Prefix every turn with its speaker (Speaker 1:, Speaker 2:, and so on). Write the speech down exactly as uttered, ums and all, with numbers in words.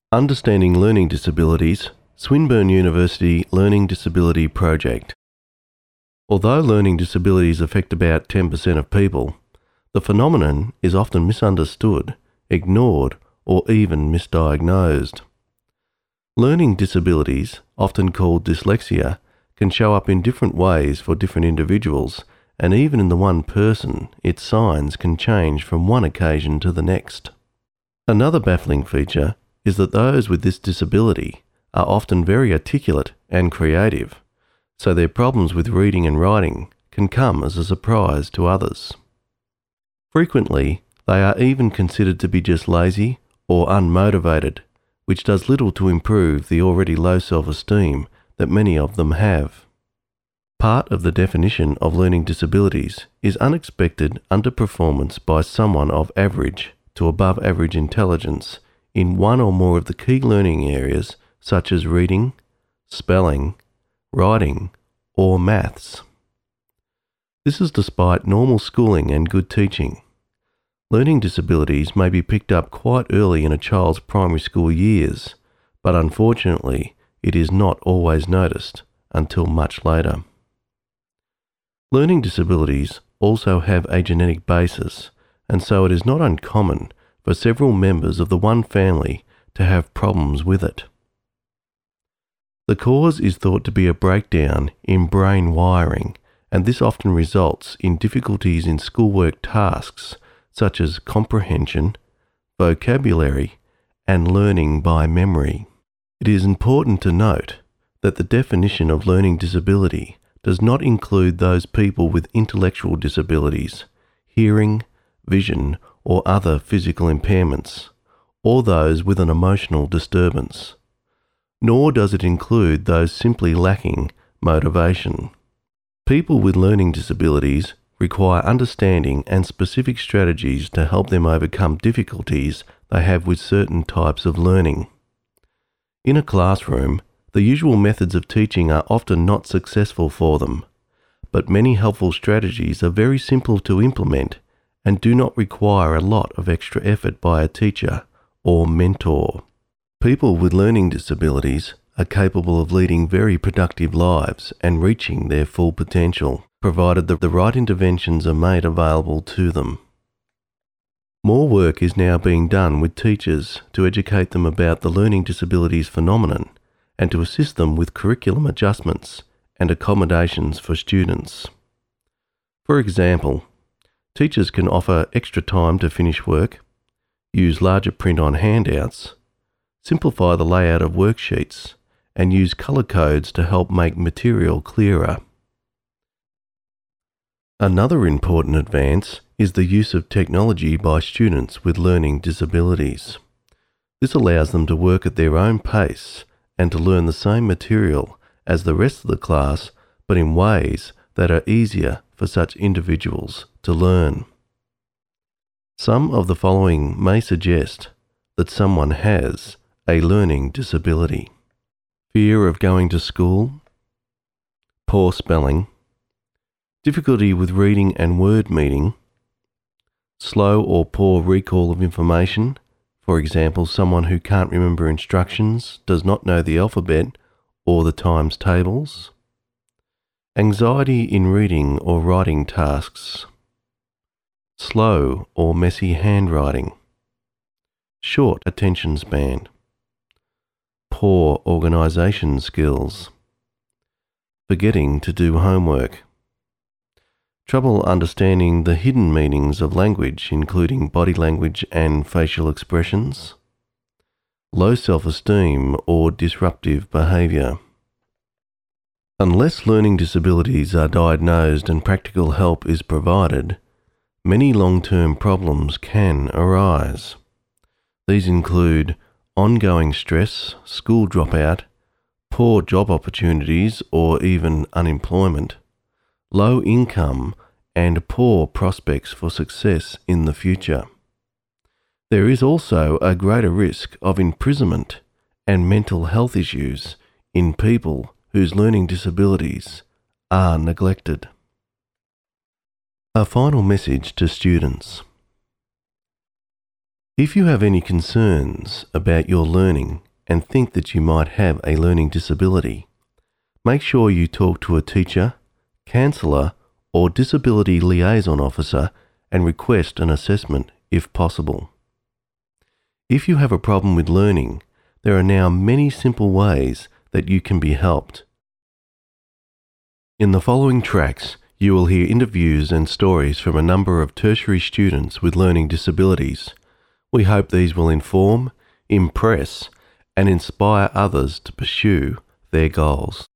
Speaker 1: Understanding Learning Disabilities, Swinburne University Learning Disability Project. Although learning disabilities affect about ten percent of people, the phenomenon is often misunderstood, ignored, or even misdiagnosed. Learning disabilities, often called dyslexia, can show up in different ways for different individuals, and even in the one person, its signs can change from one occasion to the next. Another baffling feature is that those with this disability are often very articulate and creative, so their problems with reading and writing can come as a surprise to others. Frequently, they are even considered to be just lazy or unmotivated, which does little to improve the already low self-esteem that many of them have. Part of the definition of learning disabilities is unexpected underperformance by someone of average to above average intelligence in one or more of the key learning areas such as reading, spelling, writing, or maths. This is despite normal schooling and good teaching. Learning disabilities may be picked up quite early in a child's primary school years, but unfortunately, it is not always noticed until much later. Learning disabilities also have a genetic basis, and so it is not uncommon for several members of the one family to have problems with it. The cause is thought to be a breakdown in brain wiring, and this often results in difficulties in schoolwork tasks such as comprehension, vocabulary, and learning by memory. It is important to note that the definition of learning disability does not include those people with intellectual disabilities, hearing, vision, or other physical impairments, or those with an emotional disturbance. Nor does it include those simply lacking motivation. People with learning disabilities require understanding and specific strategies to help them overcome difficulties they have with certain types of learning. In a classroom, the usual methods of teaching are often not successful for them, but many helpful strategies are very simple to implement and do not require a lot of extra effort by a teacher or mentor. People with learning disabilities are capable of leading very productive lives and reaching their full potential, provided that the right interventions are made available to them. More work is now being done with teachers to educate them about the learning disabilities phenomenon and to assist them with curriculum adjustments and accommodations for students. For example, teachers can offer extra time to finish work, use larger print on handouts, simplify the layout of worksheets, and use colour codes to help make material clearer. Another important advance is the use of technology by students with learning disabilities. This allows them to work at their own pace and to learn the same material as the rest of the class, but in ways that are easier for such individuals to learn. Some of the following may suggest that someone has a learning disability: fear of going to school, poor spelling, difficulty with reading and word meaning, slow or poor recall of information, for example, someone who can't remember instructions, does not know the alphabet or the times tables, anxiety in reading or writing tasks, slow or messy handwriting, short attention span, poor organisation skills, forgetting to do homework, trouble understanding the hidden meanings of language, including body language and facial expressions, low self-esteem or disruptive behaviour. Unless learning disabilities are diagnosed and practical help is provided, many long-term problems can arise. These include ongoing stress, school dropout, poor job opportunities or even unemployment, low income, and poor prospects for success in the future. There is also a greater risk of imprisonment and mental health issues in people whose learning disabilities are neglected. A final message to students. If you have any concerns about your learning and think that you might have a learning disability, make sure you talk to a teacher, counsellor, or disability liaison officer and request an assessment if possible. If you have a problem with learning, there are now many simple ways that you can be helped. In the following tracks, you will hear interviews and stories from a number of tertiary students with learning disabilities. We hope these will inform, impress, and inspire others to pursue their goals.